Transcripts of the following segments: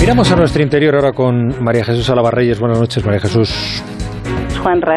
Miramos a nuestro interior ahora con María Jesús Alabarreyes. Buenas noches, María Jesús. Juanra.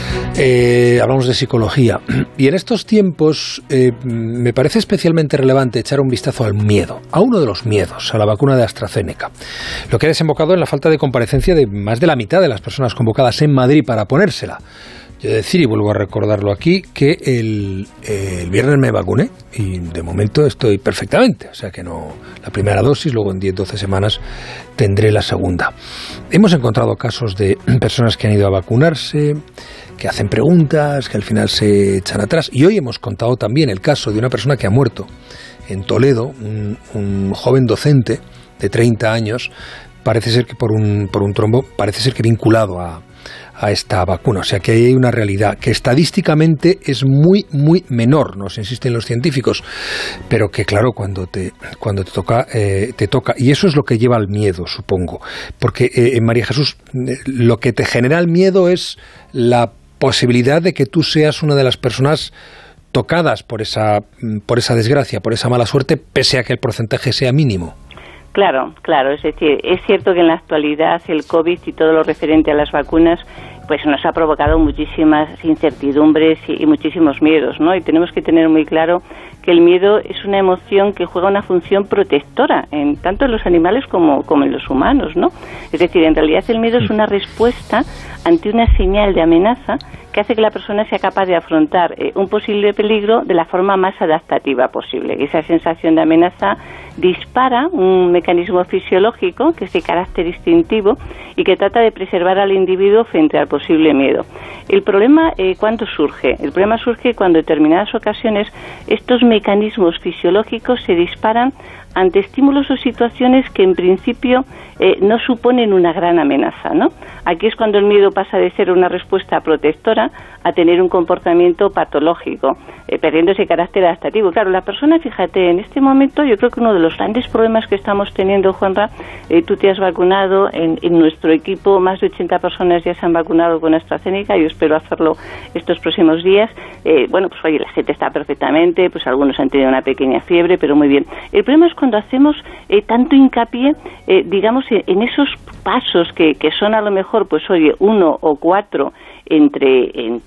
Hablamos de psicología y en estos tiempos me parece especialmente relevante echar un vistazo al miedo, a uno de los miedos, a la vacuna de AstraZeneca, lo que ha desembocado en la falta de comparecencia de más de la mitad de las personas convocadas en Madrid para ponérsela. Yo decir, y vuelvo a recordarlo aquí, que el viernes me vacuné y de momento estoy perfectamente, o sea que no, la primera dosis, luego en 10-12 semanas tendré la segunda. Hemos encontrado casos de personas que han ido a vacunarse, que hacen preguntas, que al final se echan atrás, y hoy hemos contado también el caso de una persona que ha muerto en Toledo, un joven docente de 30 años, parece ser que por un trombo, parece ser que vinculado a esta vacuna. O sea que hay una realidad que estadísticamente es muy, muy menor, nos insisten los científicos, pero que claro, cuando te toca, te toca. Y eso es lo que lleva al miedo, supongo. Porque, María Jesús, lo que te genera el miedo es la posibilidad de que tú seas una de las personas tocadas por esa desgracia, por esa mala suerte, pese a que el porcentaje sea mínimo. Claro, es decir, es cierto que en la actualidad el COVID y todo lo referente a las vacunas pues nos ha provocado muchísimas incertidumbres y muchísimos miedos, ¿no? Y tenemos que tener muy claro que el miedo es una emoción que juega una función protectora, tanto en los animales como en los humanos, ¿no? Es decir, en realidad el miedo es una respuesta ante una señal de amenaza que hace que la persona sea capaz de afrontar un posible peligro de la forma más adaptativa posible. Esa sensación de amenaza dispara un mecanismo fisiológico que es de carácter instintivo y que trata de preservar al individuo frente al posible miedo. El problema, ¿cuándo surge? El problema surge cuando en determinadas ocasiones estos mecanismos fisiológicos se disparan ante estímulos o situaciones que en principio no suponen una gran amenaza, ¿no? Aquí es cuando el miedo pasa de ser una respuesta protectora a tener un comportamiento patológico, perdiendo ese carácter adaptativo. Claro, la persona, fíjate, en este momento yo creo que uno de los grandes problemas que estamos teniendo, Juanra, tú te has vacunado, en nuestro equipo más de 80 personas ya se han vacunado con AstraZeneca, yo espero hacerlo estos próximos días. Bueno, pues oye, la gente está perfectamente, pues algunos han tenido una pequeña fiebre, pero muy bien. El problema es cuando hacemos tanto hincapié, digamos, en esos pasos que son a lo mejor, pues oye, 1 o 4 entre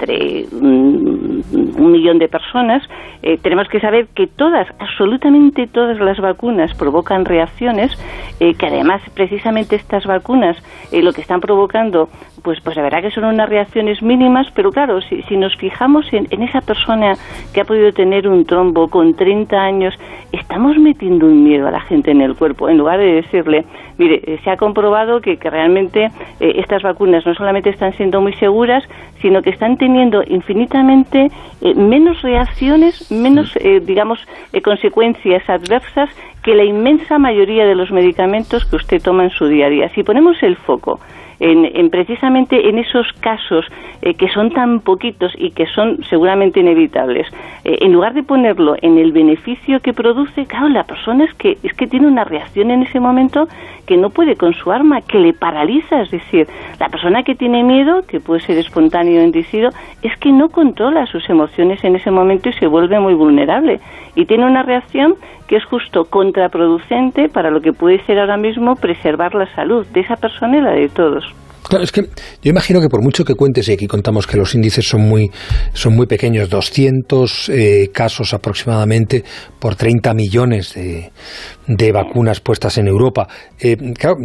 un millón de personas. Tenemos que saber que absolutamente todas las vacunas provocan reacciones, que además precisamente estas vacunas lo que están provocando, pues la verdad que son unas reacciones mínimas, pero claro, si nos fijamos en esa persona que ha podido tener un trombo con 30 años, estamos metiendo un miedo a la gente en el cuerpo, en lugar de decirle, mire, se ha comprobado que realmente estas vacunas no solamente están siendo muy seguras, sino que están teniendo infinitamente menos reacciones, menos, consecuencias adversas que la inmensa mayoría de los medicamentos que usted toma en su día a día. Si ponemos el foco en precisamente en esos casos que son tan poquitos y que son seguramente inevitables, en lugar de ponerlo en el beneficio que produce, claro, la persona es que tiene una reacción en ese momento que no puede con su arma, que le paraliza. Es decir, la persona que tiene miedo, que puede ser espontáneo o inducido, es que no controla sus emociones en ese momento y se vuelve muy vulnerable y tiene una reacción que es justo contraproducente para lo que puede ser ahora mismo preservar la salud de esa persona y la de todos. Claro, es que yo imagino que por mucho que cuentes, y aquí contamos que los índices son muy pequeños, 200 casos aproximadamente por 30 millones de vacunas puestas en Europa. Claro,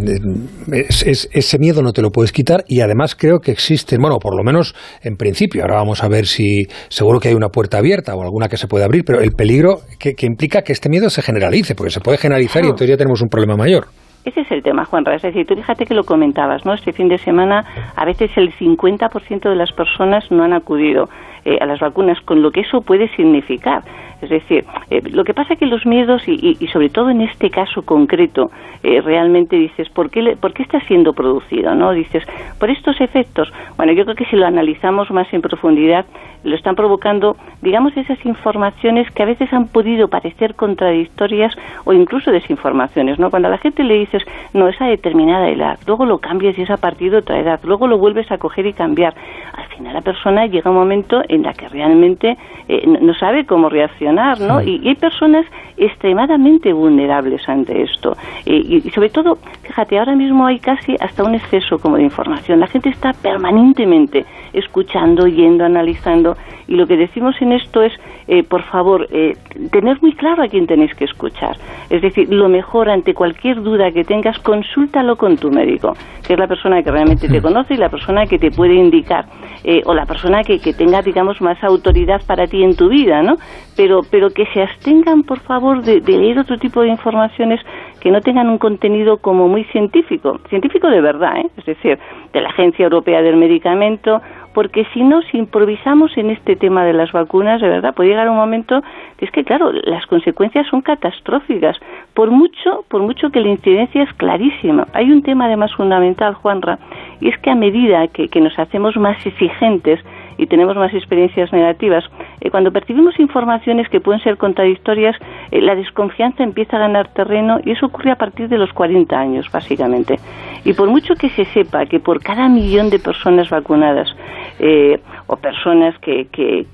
ese miedo no te lo puedes quitar y además creo que existen, bueno, por lo menos en principio, ahora vamos a ver si seguro que hay una puerta abierta o alguna que se puede abrir, pero el peligro que implica que este miedo se generalice, porque se puede generalizar y entonces ya tenemos un problema mayor. Ese es el tema, Juanra. Es decir, tú fíjate que lo comentabas, ¿no? Este fin de semana a veces el 50% de las personas no han acudido a las vacunas, con lo que eso puede significar. Es decir, lo que pasa es que los miedos, y sobre todo en este caso concreto, realmente dices, ¿por qué está siendo producido? ¿No? Dices, por estos efectos. Bueno, yo creo que si lo analizamos más en profundidad, lo están provocando, digamos, esas informaciones que a veces han podido parecer contradictorias o incluso desinformaciones, ¿no? Cuando a la gente le dices, no, es a determinada edad, luego lo cambias y es a partir de otra edad, luego lo vuelves a coger y cambiar. Al final la persona llega un momento en la que realmente no sabe cómo reaccionar, ¿no? Y hay personas extremadamente vulnerables ante esto. Y sobre todo, fíjate, ahora mismo hay casi hasta un exceso como de información. La gente está permanentemente escuchando, oyendo, analizando, y lo que decimos en esto es, por favor, tener muy claro a quién tenéis que escuchar. Es decir, lo mejor ante cualquier duda que tengas, consúltalo con tu médico, que es la persona que realmente te conoce y la persona que te puede indicar, o la persona que tenga, digamos, más autoridad para ti en tu vida, ¿no? Pero que se abstengan, por favor, de leer otro tipo de informaciones que no tengan un contenido como muy científico de verdad, es decir, de la Agencia Europea del Medicamento, porque si no, si improvisamos en este tema de las vacunas, de verdad, puede llegar un momento que es que, claro, las consecuencias son catastróficas, por mucho que la incidencia es clarísima. Hay un tema además fundamental, Juanra, y es que a medida que nos hacemos más exigentes y tenemos más experiencias negativas, cuando percibimos informaciones que pueden ser contradictorias, la desconfianza empieza a ganar terreno, y eso ocurre a partir de los 40 años, básicamente. Y por mucho que se sepa que por cada 1 millón de personas vacunadas, o personas que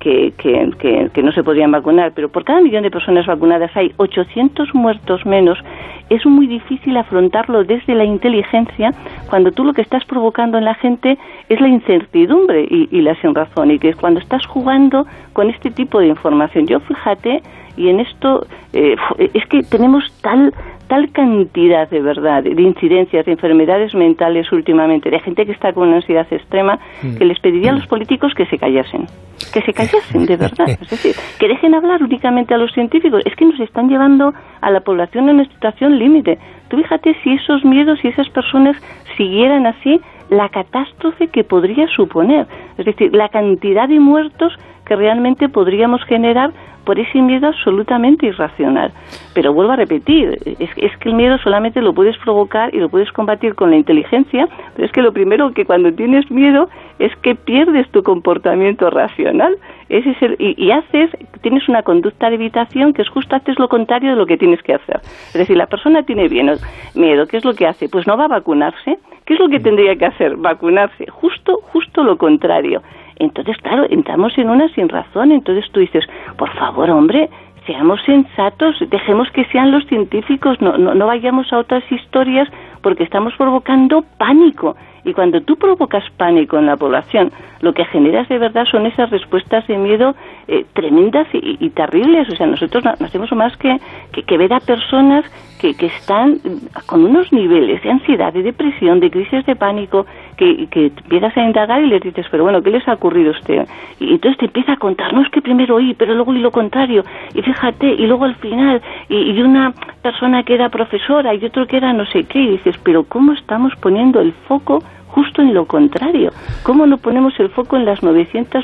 no se podrían vacunar, pero por cada 1 millón de personas vacunadas hay 800 muertos menos, es muy difícil afrontarlo desde la inteligencia cuando tú lo que estás provocando en la gente es la incertidumbre y la sinrazón, y que cuando estás jugando con este tipo de información. Yo, fíjate, y en esto es que tenemos tal cantidad de verdad de incidencias de enfermedades mentales últimamente, de gente que está con una ansiedad extrema, que les pediría a los políticos que se callasen de verdad, es decir, que dejen hablar únicamente a los científicos. Es que nos están llevando a la población en una situación límite. Tú fíjate si esos miedos y esas personas siguieran así, la catástrofe que podría suponer, es decir, la cantidad de muertos que realmente podríamos generar por ese miedo absolutamente irracional. Pero vuelvo a repetir, es que el miedo solamente lo puedes provocar y lo puedes combatir con la inteligencia, pero es que lo primero que cuando tienes miedo es que pierdes tu comportamiento racional. Ese es tienes una conducta de evitación que es justo haces lo contrario de lo que tienes que hacer. Es decir, la persona tiene miedo, ¿qué es lo que hace? Pues no va a vacunarse. ¿Qué es lo que tendría que hacer? Vacunarse. Justo lo contrario. Entonces, claro, entramos en una sinrazón. Entonces tú dices, por favor, hombre, seamos sensatos, dejemos que sean los científicos, no vayamos a otras historias, porque estamos provocando pánico. Y cuando tú provocas pánico en la población, lo que generas de verdad son esas respuestas de miedo tremendas y terribles. O sea, nosotros no hacemos más que ver a personas que están con unos niveles de ansiedad, de depresión, de crisis de pánico, que empiezas a indagar y les dices, pero bueno, ¿qué les ha ocurrido a usted? Y entonces te empieza a contar, no es que primero oí, pero luego oí lo contrario, y fíjate, y luego al final, y una persona que era profesora y otro que era no sé qué, y dices, pero ¿cómo estamos poniendo el foco justo en lo contrario? ¿Cómo no ponemos el foco en las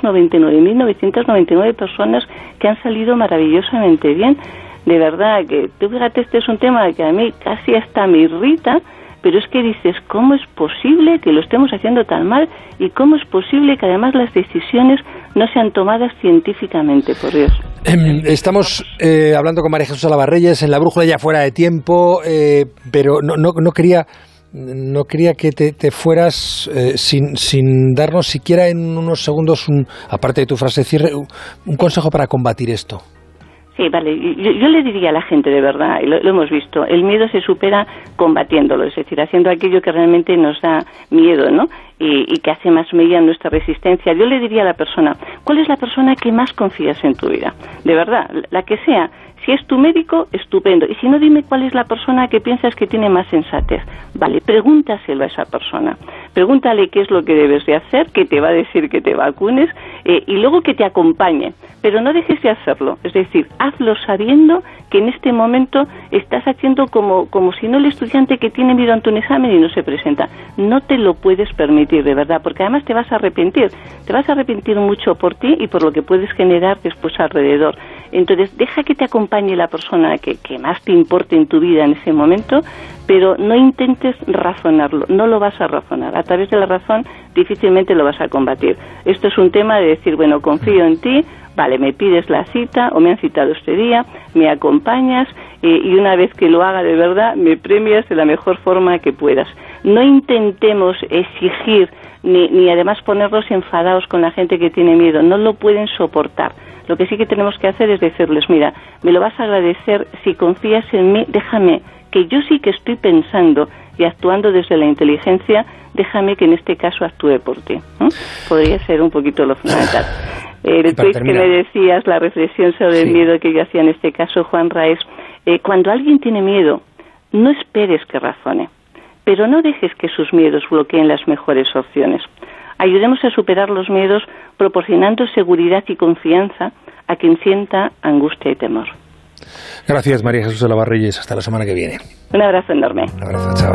999.999 personas que han salido maravillosamente bien? De verdad, que tú fíjate, este es un tema que a mí casi hasta me irrita, pero es que dices, ¿cómo es posible que lo estemos haciendo tan mal? ¿Y cómo es posible que además las decisiones no sean tomadas científicamente, por Dios? Estamos hablando con María Jesús Alabarreyes en La Brújula, ya fuera de tiempo, pero no quería que te fueras sin darnos siquiera en unos segundos, aparte de tu frase de cierre, un consejo para combatir esto. Sí, vale. Yo le diría a la gente, de verdad, y lo hemos visto, el miedo se supera combatiéndolo, es decir, haciendo aquello que realmente nos da miedo, ¿no? Y que hace más medida nuestra resistencia. Yo le diría a la persona, ¿cuál es la persona que más confías en tu vida? De verdad, la que sea. Si es tu médico, estupendo. Y si no, dime cuál es la persona que piensas que tiene más sensatez. Vale, pregúntaselo a esa persona. Pregúntale qué es lo que debes de hacer, que te va a decir que te vacunes, y luego que te acompañe. Pero no dejes de hacerlo. Es decir, hazlo sabiendo que en este momento estás haciendo como si no el estudiante que tiene miedo ante un examen y no se presenta. No te lo puedes permitir, de verdad, porque además te vas a arrepentir. Te vas a arrepentir mucho por ti y por lo que puedes generar después alrededor. Entonces, deja que te acompañe la persona que más te importe en tu vida en ese momento, pero no intentes razonarlo, no lo vas a razonar. A través de la razón difícilmente lo vas a combatir. Esto es un tema de decir, bueno, confío en ti, vale, me pides la cita o me han citado este día, me acompañas y una vez que lo haga de verdad, me premias de la mejor forma que puedas. No intentemos exigir ni además ponerlos enfadados con la gente que tiene miedo, no lo pueden soportar. Lo que sí que tenemos que hacer es decirles, mira, me lo vas a agradecer, si confías en mí, déjame, que yo sí que estoy pensando y actuando desde la inteligencia, déjame que en este caso actúe por ti. Podría ser un poquito lo fundamental. El tweet que me decías, la reflexión sobre el miedo que yo hacía en este caso, Juan Raes, cuando alguien tiene miedo, no esperes que razone, pero no dejes que sus miedos bloqueen las mejores opciones. Ayudemos a superar los miedos proporcionando seguridad y confianza a quien sienta angustia y temor. Gracias, María Jesús de la Barreyes. Hasta la semana que viene. Un abrazo enorme. Un abrazo, chao.